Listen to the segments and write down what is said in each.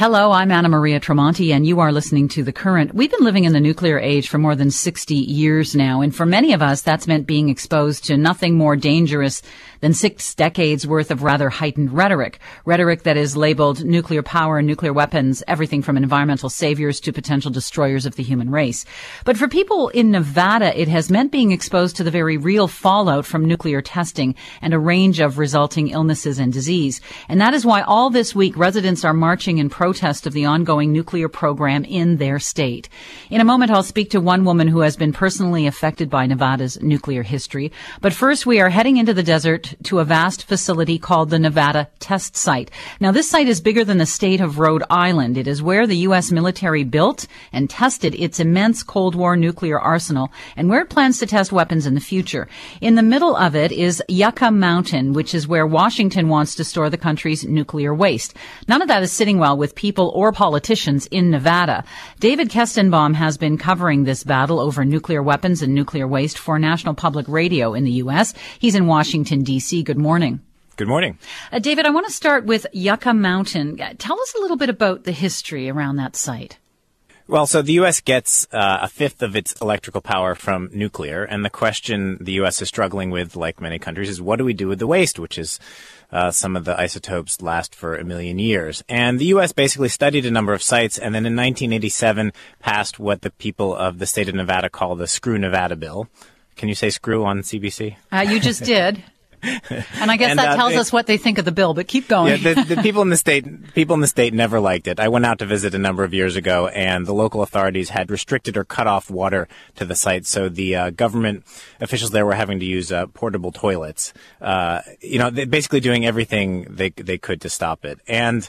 Hello, I'm Anna Maria Tremonti, and you are listening to The Current. We've been living in the nuclear age for more than 60 years now, and for many of us, that's meant being exposed to nothing more dangerous than 6 decades worth of rather heightened rhetoric that is labeled nuclear power and nuclear weapons, everything from environmental saviors to potential destroyers of the human race. But for people in Nevada, it has meant being exposed to the very real fallout from nuclear testing and a range of resulting illnesses and disease. And that is why all this week residents are marching in protest of the ongoing nuclear program in their state. In a moment, I'll speak to one woman who has been personally affected by Nevada's nuclear history. But first, we are heading into the desert to a vast facility called the Nevada Test Site. Now, this site is bigger than the state of Rhode Island. It is where the U.S. military built and tested its immense Cold War nuclear arsenal and where it plans to test weapons in the future. In the middle of it is Yucca Mountain, which is where Washington wants to store the country's nuclear waste. None of that is sitting well with people or politicians in Nevada. David Kestenbaum has been covering this battle over nuclear weapons and nuclear waste for National Public Radio in the U.S. He's in Washington, D.C. Good morning. Good morning. David, I want to start with Yucca Mountain. Tell us a little bit about the history around that site. Well, so the U.S. gets a fifth of its electrical power from nuclear, and the question the U.S. is struggling with, like many countries, is what do we do with the waste, which is some of the isotopes last for 1 million years. And the U.S. basically studied a number of sites, and then in 1987 passed what the people of the state of Nevada call the Screw Nevada Bill. Can you say screw on CBC? You just did. And I guess that tells us what they think of the bill, but keep going. Yeah, the people in the state never liked it. I went out to visit a number of years ago, and the local authorities had restricted or cut off water to the site, so the government officials there were having to use portable toilets. They're basically doing everything they could to stop it. And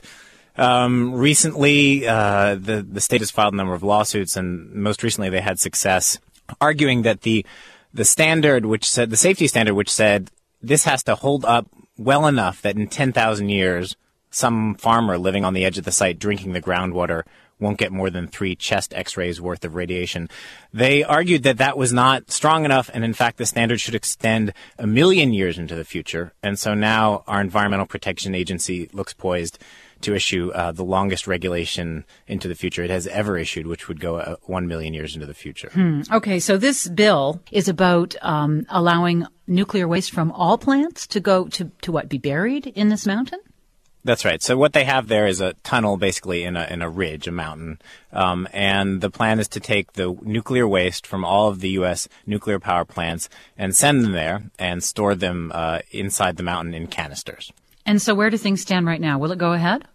recently, the state has filed a number of lawsuits, and most recently they had success arguing that the standard, the safety standard, which said this has to hold up well enough that in 10,000 years, some farmer living on the edge of the site drinking the groundwater won't get more than 3 chest x-rays worth of radiation. They argued that that was not strong enough, and in fact, the standard should extend 1 million years into the future. And so now our Environmental Protection Agency looks poised to issue the longest regulation into the future it has ever issued, which would go 1 million years into the future. Okay, so this bill is about allowing nuclear waste from all plants to go to what, be buried in this mountain? That's right. So what they have there is a tunnel basically in a ridge, a mountain. And the plan is to take the nuclear waste from all of the U.S. nuclear power plants and send them there and store them inside the mountain in canisters. And so where do things stand right now? Will it go ahead?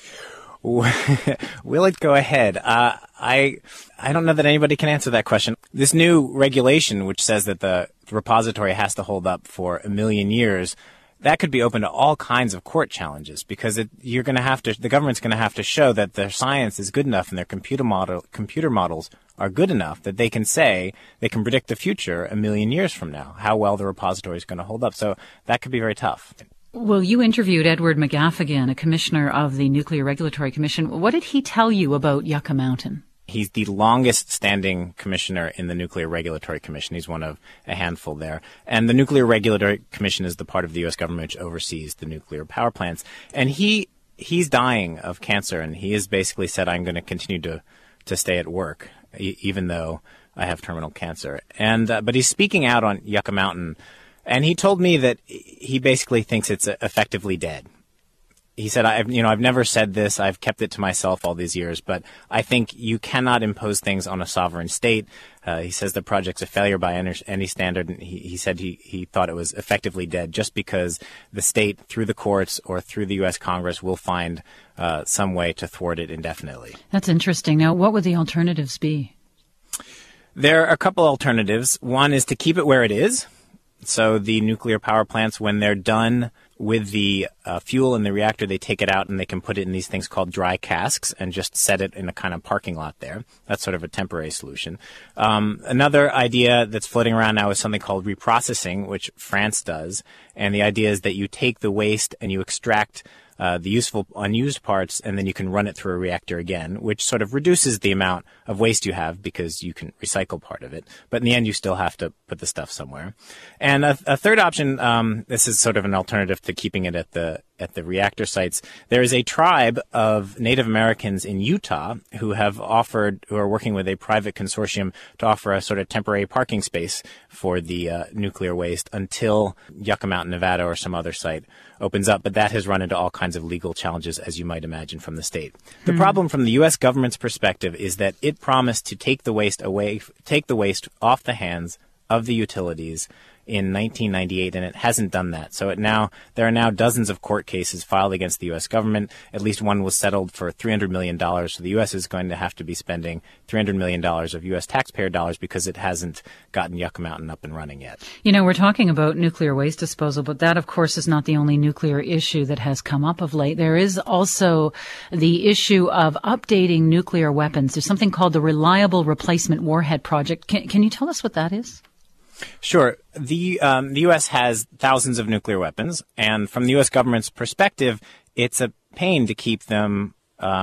Will it go ahead? I don't know that anybody can answer that question. This new regulation, which says that the repository has to hold up for 1 million years, that could be open to all kinds of court challenges because the government's going to have to show that their science is good enough and their computer models are good enough that they can say they can predict the future 1 million years from now, how well the repository is going to hold up. So that could be very tough. Well, you interviewed Edward McGaffigan, a commissioner of the Nuclear Regulatory Commission. What did he tell you about Yucca Mountain? He's the longest standing commissioner in the Nuclear Regulatory Commission. He's one of a handful there. And the Nuclear Regulatory Commission is the part of the U.S. government which oversees the nuclear power plants. And he's dying of cancer, and he has basically said, I'm going to continue to stay at work, even though I have terminal cancer. And but he's speaking out on Yucca Mountain. And he told me that he basically thinks it's effectively dead. He said, I've never said this. I've kept it to myself all these years, but I think you cannot impose things on a sovereign state. He says the project's a failure by any standard. And he said he thought it was effectively dead just because the state, through the courts or through the U.S. Congress, will find some way to thwart it indefinitely. That's interesting. Now, what would the alternatives be? There are a couple alternatives. One is to keep it where it is. So the nuclear power plants, when they're done with the fuel in the reactor, they take it out and they can put it in these things called dry casks and just set it in a kind of parking lot there. That's sort of a temporary solution. Another idea that's floating around now is something called reprocessing, which France does. And the idea is that you take the waste and you extract the useful unused parts, and then you can run it through a reactor again, which sort of reduces the amount of waste you have because you can recycle part of it. But in the end, you still have to put the stuff somewhere. And a third option, this is sort of an alternative to keeping it at the at the reactor sites. There is a tribe of Native Americans in Utah who are working with a private consortium to offer a sort of temporary parking space for the nuclear waste until Yucca Mountain, Nevada, or some other site opens up. But that has run into all kinds of legal challenges, as you might imagine, from the state. The problem from the U.S. government's perspective is that it promised to take the waste off the hands of the utilities in 1998, and it hasn't done that. So there are now dozens of court cases filed against the U.S. government. At least one was settled for $300 million. So the U.S. is going to have to be spending $300 million of U.S. taxpayer dollars because it hasn't gotten Yucca Mountain up and running yet. You know, we're talking about nuclear waste disposal, but that, of course, is not the only nuclear issue that has come up of late. There is also the issue of updating nuclear weapons. There's something called the Reliable Replacement Warhead Project. Can you tell us what that is? Sure. The U.S. has thousands of nuclear weapons, and from the U.S. government's perspective, it's a pain to keep them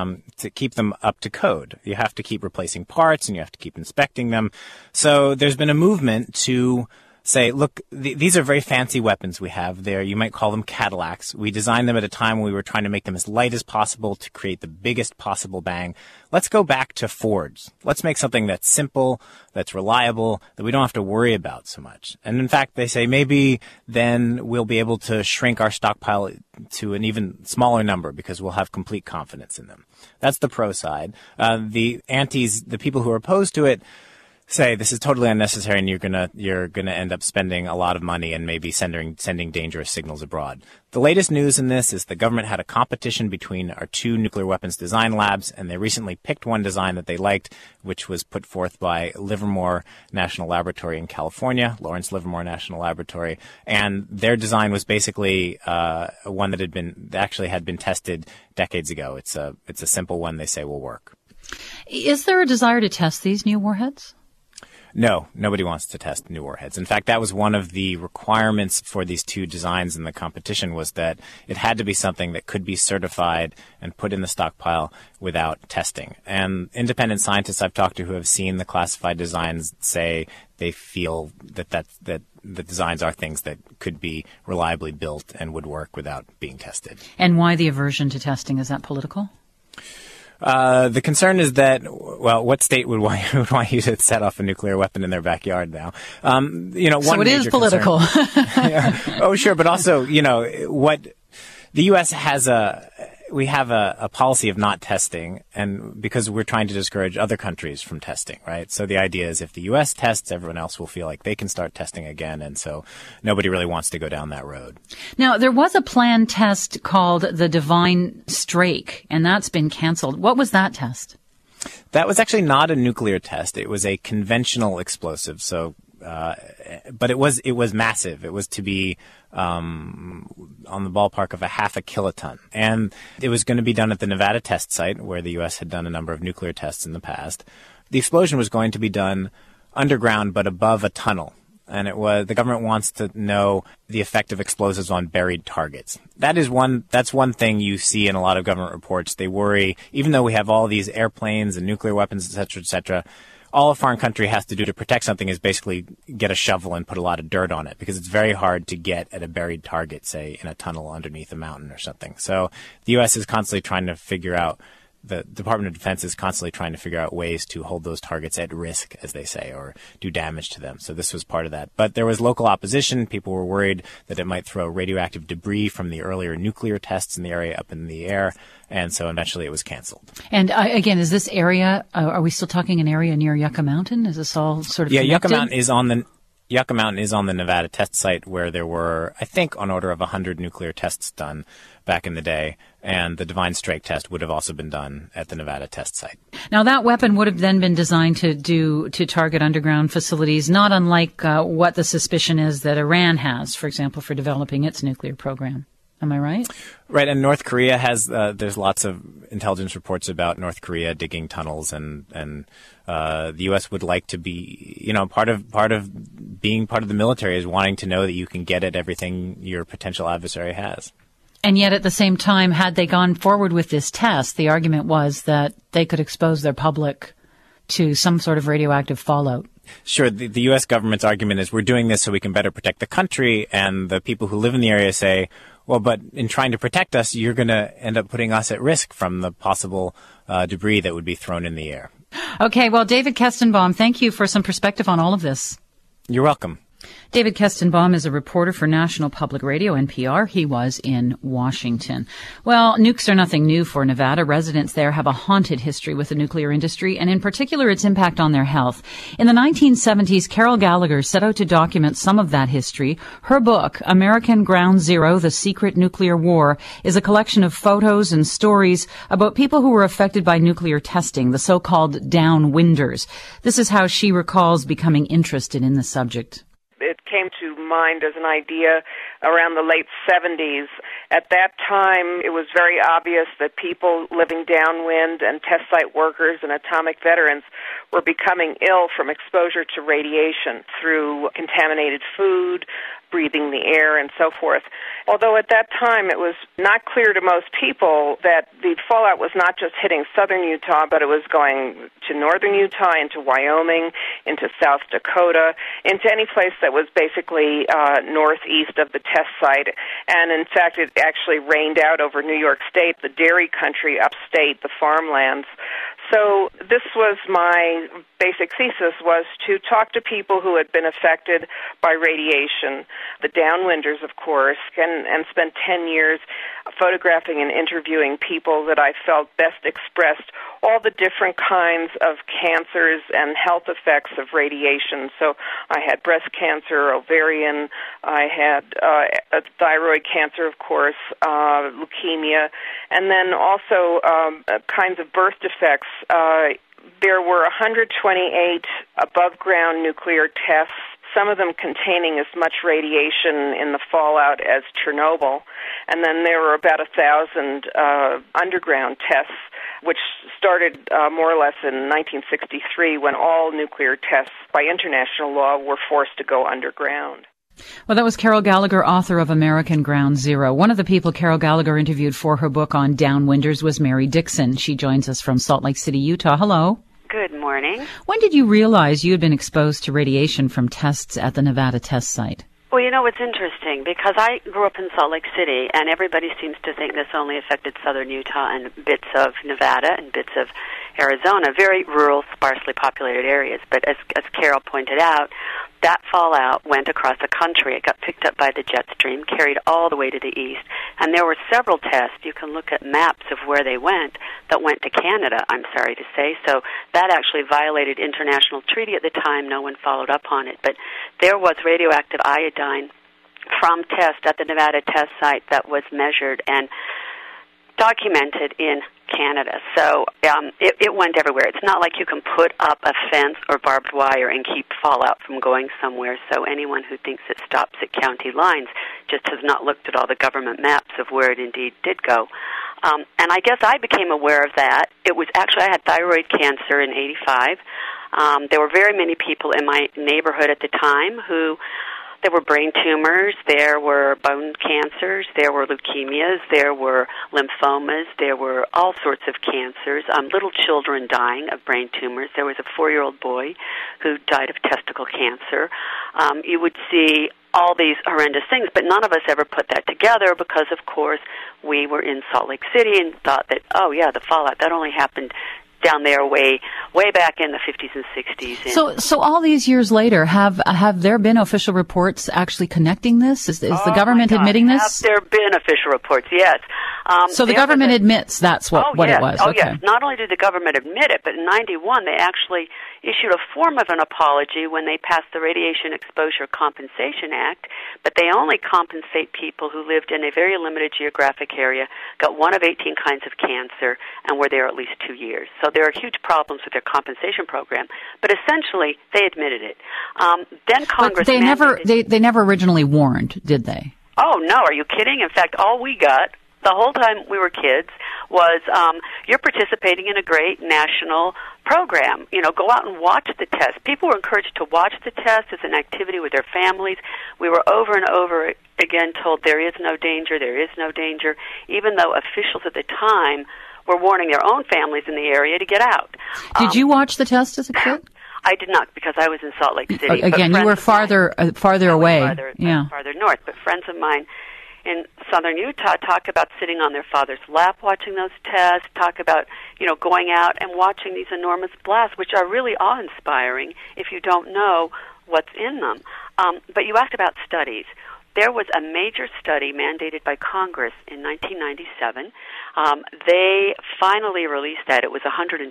up to code. You have to keep replacing parts, and you have to keep inspecting them. So there's been a movement to say, look, these are very fancy weapons we have there. You might call them Cadillacs. We designed them at a time when we were trying to make them as light as possible to create the biggest possible bang. Let's go back to Fords. Let's make something that's simple, that's reliable, that we don't have to worry about so much. And in fact, they say maybe then we'll be able to shrink our stockpile to an even smaller number because we'll have complete confidence in them. That's the pro side. The people who are opposed to it, say this is totally unnecessary and you're gonna end up spending a lot of money and maybe sending dangerous signals abroad. The latest news in this is the government had a competition between our two nuclear weapons design labs, and they recently picked one design that they liked, which was put forth by Livermore National Laboratory in California, Lawrence Livermore National Laboratory, and their design was basically one that had been tested decades ago. It's a simple one they say will work. Is there a desire to test these new warheads? No, nobody wants to test new warheads. In fact, that was one of the requirements for these two designs in the competition, was that it had to be something that could be certified and put in the stockpile without testing. And independent scientists I've talked to who have seen the classified designs say they feel that the designs are things that could be reliably built and would work without being tested. And why the aversion to testing? Is that political? The concern is that, well, what state would want you to set off a nuclear weapon in their backyard now? So it is political. Yeah. Oh, sure. But also, what the U.S. we have a policy of not testing, and because we're trying to discourage other countries from testing, right? So the idea is if the U.S. tests, everyone else will feel like they can start testing again, and so nobody really wants to go down that road. Now, there was a planned test called the Divine Strike, and that's been canceled. What was that test? That was actually not a nuclear test. It was a conventional explosive, so but it was massive. It was to be on the ballpark of 0.5 kiloton. And it was going to be done at the Nevada test site, where the U.S. had done a number of nuclear tests in the past. The explosion was going to be done underground, but above a tunnel. And the government wants to know the effect of explosives on buried targets. That's one thing you see in a lot of government reports. They worry, even though we have all these airplanes and nuclear weapons, et cetera, all a foreign country has to do to protect something is basically get a shovel and put a lot of dirt on it, because it's very hard to get at a buried target, say, in a tunnel underneath a mountain or something. So the U.S. is constantly trying to figure out, the Department of Defense is constantly trying to figure out ways to hold those targets at risk, as they say, or do damage to them. So this was part of that. But there was local opposition. People were worried that it might throw radioactive debris from the earlier nuclear tests in the area up in the air. And so eventually it was canceled. And again, is this area, are we still talking an area near Yucca Mountain? Is this all sort of connected? Yucca Mountain is on the Nevada test site, where there were, I think, on order of 100 nuclear tests done back in the day. And the Divine Strike test would have also been done at the Nevada test site. Now, that weapon would have then been designed to target underground facilities, not unlike what the suspicion is that Iran has, for example, for developing its nuclear program. Am I right? Right, and North Korea has. There's lots of intelligence reports about North Korea digging tunnels, and the U.S. would like to be, part of being part of the military is wanting to know that you can get at everything your potential adversary has. And yet, at the same time, had they gone forward with this test, the argument was that they could expose their public to some sort of radioactive fallout. Sure. The U.S. government's argument is we're doing this so we can better protect the country, and the people who live in the area say, Well, but in trying to protect us, you're going to end up putting us at risk from the possible debris that would be thrown in the air. Okay, well, David Kestenbaum, thank you for some perspective on all of this. You're welcome. David Kestenbaum is a reporter for National Public Radio, NPR. He was in Washington. Well, nukes are nothing new for Nevada. Residents there have a haunted history with the nuclear industry, and in particular, its impact on their health. In the 1970s, Carol Gallagher set out to document some of that history. Her book, American Ground Zero, The Secret Nuclear War, is a collection of photos and stories about people who were affected by nuclear testing, the so-called downwinders. This is how she recalls becoming interested in the subject. It came to mind as an idea around the late 70s. At that time, it was very obvious that people living downwind and test site workers and atomic veterans were becoming ill from exposure to radiation through contaminated food, breathing the air, and so forth. Although at that time it was not clear to most people that the fallout was not just hitting southern Utah, but it was going to northern Utah, into Wyoming, into South Dakota, into any place that was basically northeast of the test site. And in fact, it actually rained out over New York State, the dairy country, upstate, the farmlands. So this was my basic thesis, was to talk to people who had been affected by radiation, the downwinders, of course, and spend 10 years photographing and interviewing people that I felt best expressed all the different kinds of cancers and health effects of radiation. So I had breast cancer, ovarian, I had thyroid cancer, of course, leukemia, and then also kinds of birth defects. There were 128 above-ground nuclear tests, some of them containing as much radiation in the fallout as Chernobyl. And then there were about 1,000 underground tests, which started more or less in 1963 when all nuclear tests by international law were forced to go underground. Well, that was Carol Gallagher, author of American Ground Zero. One of the people Carol Gallagher interviewed for her book on downwinders was Mary Dixon. She joins us from Salt Lake City, Utah. Hello. Good morning. When did you realize you had been exposed to radiation from tests at the Nevada test site? Well, it's interesting because I grew up in Salt Lake City, and everybody seems to think this only affected southern Utah and bits of Nevada and bits of Arizona, very rural, sparsely populated areas. But as Carol pointed out, that fallout went across the country. It got picked up by the jet stream, carried all the way to the east, and there were several tests. You can look at maps of where they went that went to Canada, I'm sorry to say. So that actually violated international treaty at the time. No one followed up on it. But there was radioactive iodine from test at the Nevada test site that was measured and documented in Canada. So it went everywhere. It's not like you can put up a fence or barbed wire and keep fallout from going somewhere. So anyone who thinks it stops at county lines just has not looked at all the government maps of where it indeed did go. And I guess I became aware of that. It was actually, I had thyroid cancer in 85. There were very many people in my neighborhood at the time who there were brain tumors, there were bone cancers, there were leukemias, there were lymphomas, there were all sorts of cancers, little children dying of brain tumors. There was a 4-year-old boy who died of testicle cancer. You would see all these horrendous things, but none of us ever put that together because, of course, we were in Salt Lake City and thought that, oh, yeah, the fallout, that only happened down there way back in the 50s and 60s. So all these years later, have there been official reports actually connecting this? Is the government admitting this? Have there been official reports? Yes. So the government admits that's what it was. Oh, okay. yes. Not only did the government admit it, but in 91 they actually issued a form of an apology when they passed the Radiation Exposure Compensation Act, but they only compensate people who lived in a very limited geographic area, got one of 18 kinds of cancer, and were there at least 2 years. So there are huge problems with their compensation program, but essentially they admitted it. Then Congress they never originally warned, did they? Oh, no, are you kidding? In fact, all we got the whole time we were kids was you're participating in a great national program. Go out and watch the test. People were encouraged to watch the test as an activity with their families. We were over and over again told there is no danger, there is no danger, even though officials at the time were warning their own families in the area to get out. Did you watch the test as a kid? I did not, because I was in Salt Lake City. Again, you were farther away. Farther north. But friends of mine in southern Utah talk about sitting on their father's lap watching those tests, talk about, going out and watching these enormous blasts, which are really awe-inspiring if you don't know what's in them. But you asked about studies. There was a major study mandated by Congress in 1997. They finally released that. It was 120,000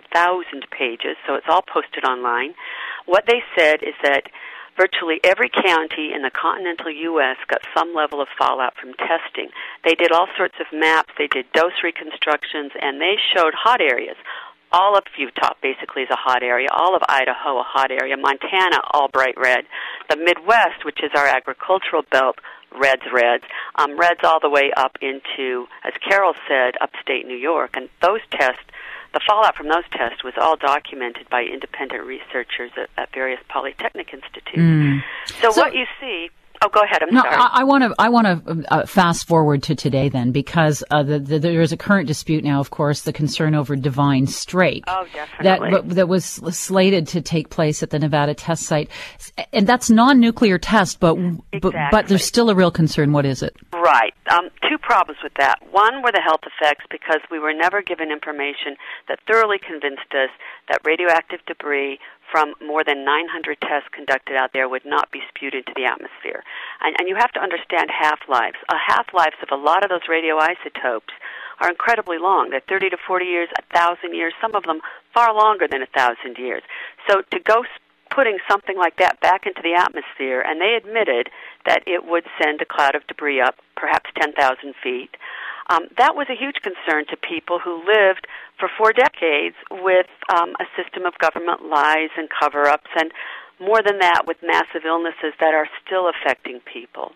pages, so it's all posted online. What they said is that virtually every county in the continental U.S. got some level of fallout from testing. They did all sorts of maps. They did dose reconstructions, and they showed hot areas. All of Utah basically is a hot area. All of Idaho a hot area. Montana all bright red. The Midwest, which is our agricultural belt, reds. Reds all the way up into, as Carol said, upstate New York. And those tests, the fallout from those tests was all documented by independent researchers at various polytechnic institutes. So what you see... Oh, go ahead. I'm sorry. I want to fast forward to today then, because there is a current dispute now, of course, the concern over Divine Strike. Oh, definitely. That was slated to take place at the Nevada test site. And that's non-nuclear test, but there's still a real concern. What is it? Right. Two problems with that. One were the health effects, because we were never given information that thoroughly convinced us that radioactive debris from more than 900 tests conducted out there would not be spewed into the atmosphere. And you have to understand half-lives. Half-lives of a lot of those radioisotopes are incredibly long. They're 30 to 40 years, 1,000 years, some of them far longer than 1,000 years. So to go putting something like that back into the atmosphere, and they admitted that it would send a cloud of debris up perhaps 10,000 feet, that was a huge concern to people who lived for 4 decades with a system of government lies and cover-ups, and more than that, with massive illnesses that are still affecting people.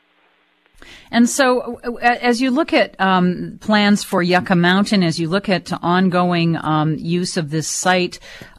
And so as you look at plans for Yucca Mountain, as you look at ongoing use of this site,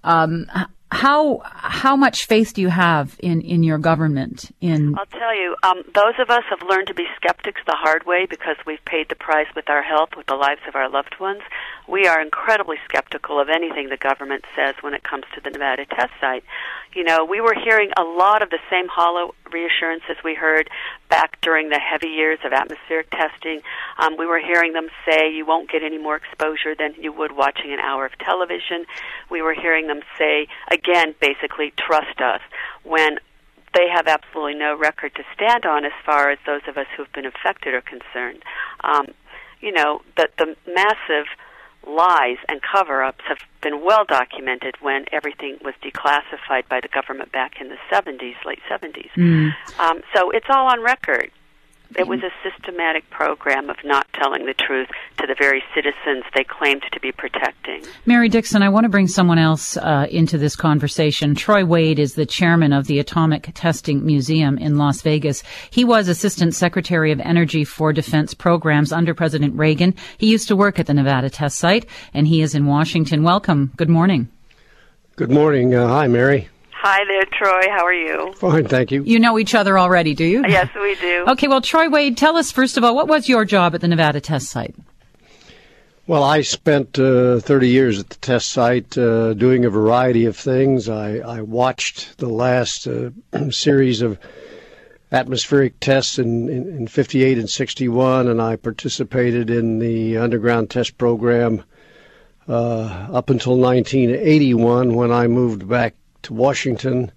how much faith do you have in your government? I'll tell you, those of us have learned to be skeptics the hard way because we've paid the price with our health, with the lives of our loved ones. We are incredibly skeptical of anything the government says when it comes to the Nevada test site. We were hearing a lot of the same hollow reassurances we heard back during the heavy years of atmospheric testing. We were hearing them say you won't get any more exposure than you would watching an hour of television. We were hearing them say, again, basically, trust us, when they have absolutely no record to stand on as far as those of us who've been affected are concerned. The massive lies and cover-ups have been well documented when everything was declassified by the government back in the 70s, late 70s. So it's all on record. It was a systematic program of not telling the truth to the very citizens they claimed to be protecting. Mary Dixon, I want to bring someone else into this conversation. Troy Wade is the chairman of the Atomic Testing Museum in Las Vegas. He was Assistant Secretary of Energy for Defense Programs under President Reagan. He used to work at the Nevada test site, and he is in Washington. Welcome. Good morning. Good morning. Hi, Mary. Hi there, Troy. How are you? Fine, thank you. You know each other already, do you? Yes, we do. Okay, well, Troy Wade, tell us, first of all, what was your job at the Nevada test site? Well, I spent 30 years at the test site doing a variety of things. I watched the last series of atmospheric tests in 58 and 61, and I participated in the underground test program up until 1981 when I moved back to Washington,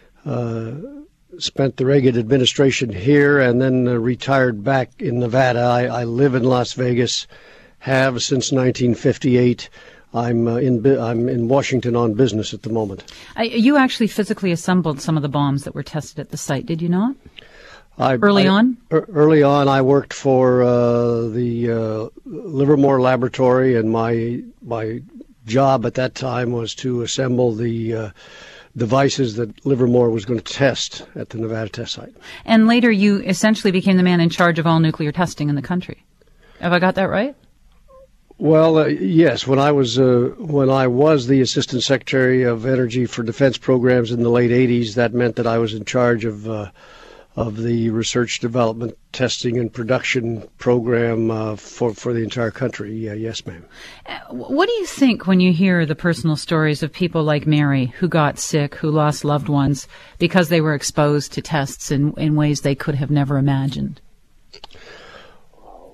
spent the Reagan administration here, and then retired back in Nevada. I live in Las Vegas, have since 1958. I'm in Washington on business at the moment. You actually physically assembled some of the bombs that were tested at the site, did you not? Early on, I worked for the Livermore Laboratory, and my job at that time was to assemble the devices that Livermore was going to test at the Nevada test site. And later you essentially became the man in charge of all nuclear testing in the country. Have I got that right? Well, yes. When I was the Assistant Secretary of Energy for Defense Programs in the late 80s, that meant that I was in charge of the research, development, testing, and production program for the entire country. Yes, ma'am. What do you think when you hear the personal stories of people like Mary who got sick, who lost loved ones because they were exposed to tests in ways they could have never imagined?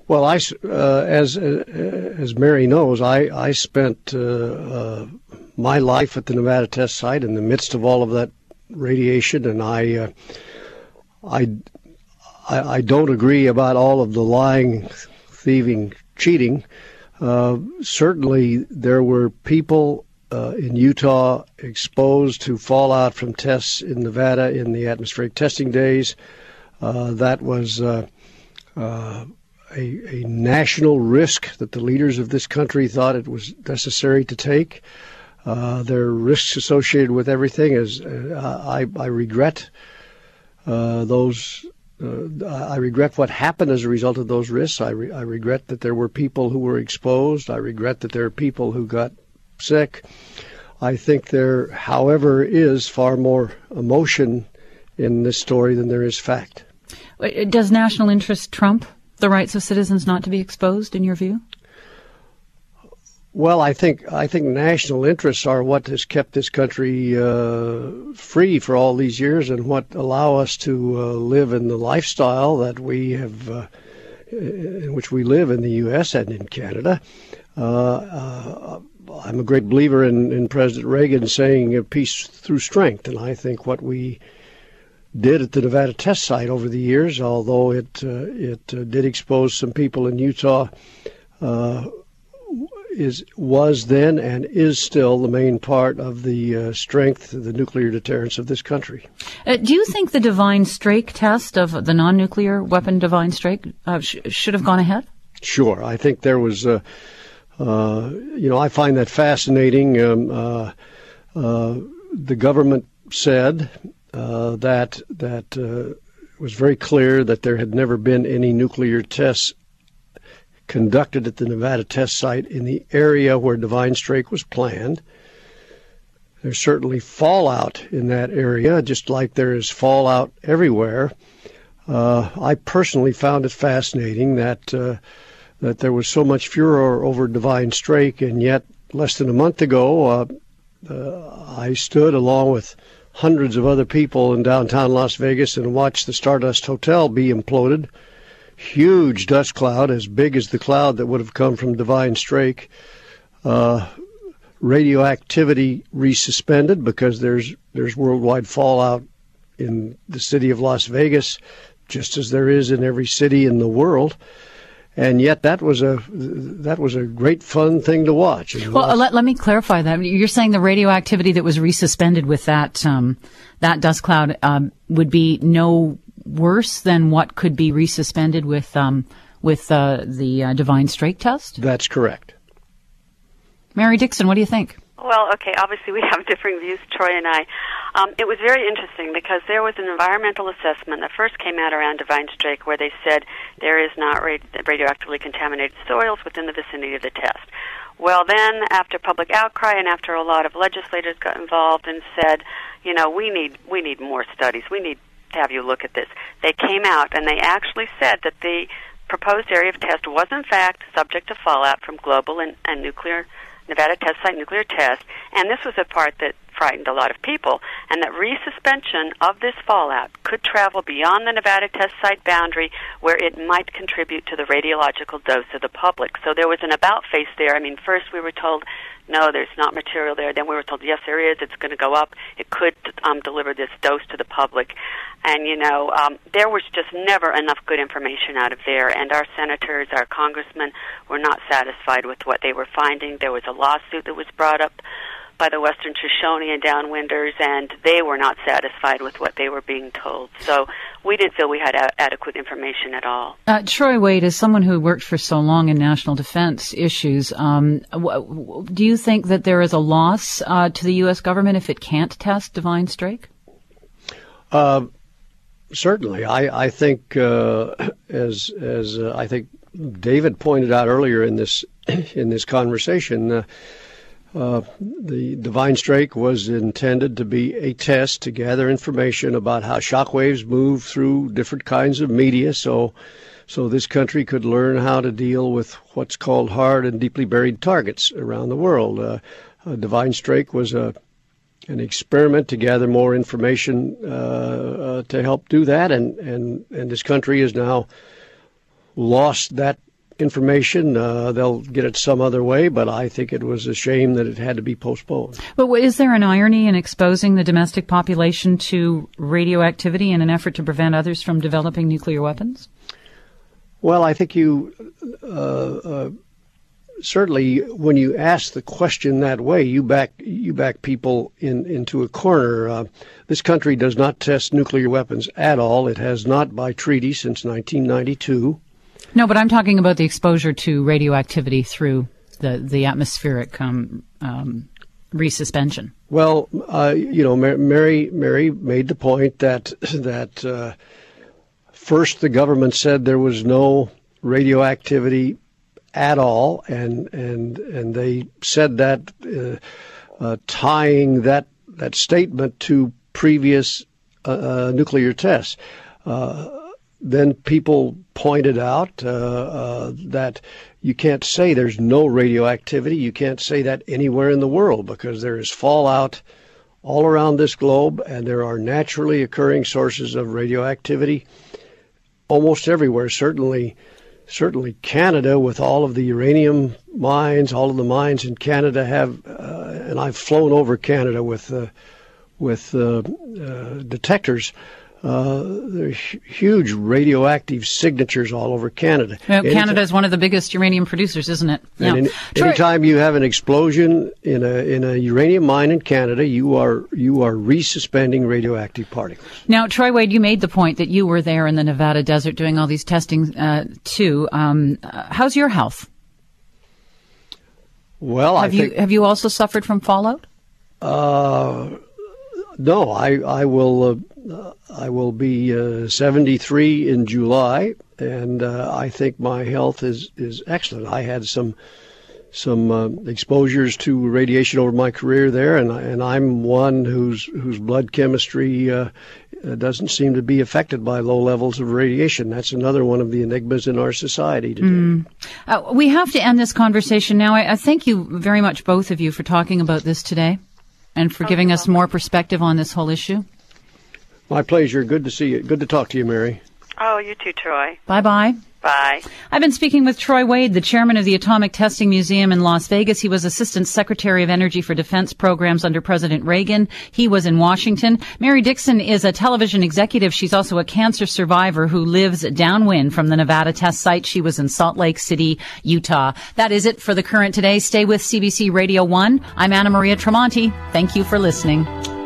Well, as Mary knows, I spent my life at the Nevada test site in the midst of all of that radiation, and I don't agree about all of the lying, thieving, cheating. Certainly, there were people in Utah exposed to fallout from tests in Nevada in the atmospheric testing days. That was a national risk that the leaders of this country thought it was necessary to take. There are risks associated with everything. As I regret those. I regret what happened as a result of those risks. I regret that there were people who were exposed. I regret that there are people who got sick. I think there, however, is far more emotion in this story than there is fact. Does national interest trump the rights of citizens not to be exposed, in your view? Well, I think national interests are what has kept this country free for all these years, and what allow us to live in the lifestyle that we have, in which we live in the U.S. and in Canada. I'm a great believer in President Reagan saying peace through strength, and I think what we did at the Nevada test site over the years, although it did expose some people in Utah, was then and is still the main part of the strength of the nuclear deterrence of this country. Do you think the Divine Strike test of the non-nuclear weapon Divine Strike should have gone ahead? Sure. I think there was, I find that fascinating. The government said that it was very clear that there had never been any nuclear tests conducted at the Nevada test site in the area where Divine Strike was planned. There's certainly fallout in that area, just like there is fallout everywhere. I personally found it fascinating that there was so much furor over Divine Strike, and yet less than a month ago, I stood along with hundreds of other people in downtown Las Vegas and watched the Stardust Hotel be imploded. Huge dust cloud, as big as the cloud that would have come from Divine Strike. Radioactivity resuspended because there's worldwide fallout in the city of Las Vegas, just as there is in every city in the world. And yet that was a great fun thing to watch. Well, let me clarify that. You're saying the radioactivity that was resuspended with that dust cloud would be no worse than what could be resuspended with the Divine Strike test? That's correct. Mary Dixon, what do you think? Well, okay, obviously we have differing views, Troy and I. It was very interesting because there was an environmental assessment that first came out around Divine Strike where they said there is not radioactively contaminated soils within the vicinity of the test. Well, then, after public outcry and after a lot of legislators got involved and said, we need more studies, we need to have you look at this, they came out and they actually said that the proposed area of test was in fact subject to fallout from global and nuclear Nevada test site nuclear test, and this was a part that frightened a lot of people, and that resuspension of this fallout could travel beyond the Nevada test site boundary where it might contribute to the radiological dose of the public. So there was an about face there. I mean, first we were told, no, there's not material there. Then we were told, yes, there is. It's going to go up. It could deliver this dose to the public. And, there was just never enough good information out of there. And our senators, our congressmen were not satisfied with what they were finding. There was a lawsuit that was brought up by the Western Shoshone and Downwinders, and they were not satisfied with what they were being told. So we didn't feel we had adequate information at all. Troy Wade, as someone who worked for so long in national defense issues, do you think that there is a loss to the U.S. government if it can't test Divine Strike? Certainly. I think, as I think David pointed out earlier in this conversation, the Divine Strike was intended to be a test to gather information about how shockwaves move through different kinds of media, so this country could learn how to deal with what's called hard and deeply buried targets around the world. Divine Strike was an experiment to gather more information to help do that, and this country has now lost that information. They'll get it some other way, but I think it was a shame that it had to be postponed. But is there an irony in exposing the domestic population to radioactivity in an effort to prevent others from developing nuclear weapons? Well, I think you certainly, when you ask the question that way, you back people into a corner. This country does not test nuclear weapons at all. It has not by treaty since 1992. No, but I'm talking about the exposure to radioactivity through the atmospheric resuspension. Well, Mary made the point that first the government said there was no radioactivity at all, and they said that tying that statement to previous nuclear tests. Then people pointed out that you can't say there's no radioactivity. You can't say that anywhere in the world because there is fallout all around this globe, and there are naturally occurring sources of radioactivity almost everywhere. Certainly Canada, with all of the uranium mines, all of the mines in Canada have, and I've flown over Canada with detectors. There are huge radioactive signatures all over Canada. Well, Canada is one of the biggest uranium producers, isn't it? Yeah. Anytime you have an explosion in a uranium mine in Canada, you are resuspending radioactive particles. Now, Troy Wade, you made the point that you were there in the Nevada desert doing all these testing too. How's your health? Well, have you also suffered from fallout? No, I will be 73 in July, and I think my health is excellent. I had some exposures to radiation over my career there, and I'm one whose blood chemistry doesn't seem to be affected by low levels of radiation. That's another one of the enigmas in our society today. We have to end this conversation now. I thank you very much, both of you, for talking about this today and for giving us more perspective on this whole issue. My pleasure. Good to see you. Good to talk to you, Mary. Oh, you too, Troy. Bye-bye. Bye. I've been speaking with Troy Wade, the chairman of the Atomic Testing Museum in Las Vegas. He was Assistant Secretary of Energy for Defense Programs under President Reagan. He was in Washington. Mary Dixon is a television executive. She's also a cancer survivor who lives downwind from the Nevada test site. She was in Salt Lake City, Utah. That is it for The Current today. Stay with CBC Radio 1. I'm Anna Maria Tremonti. Thank you for listening.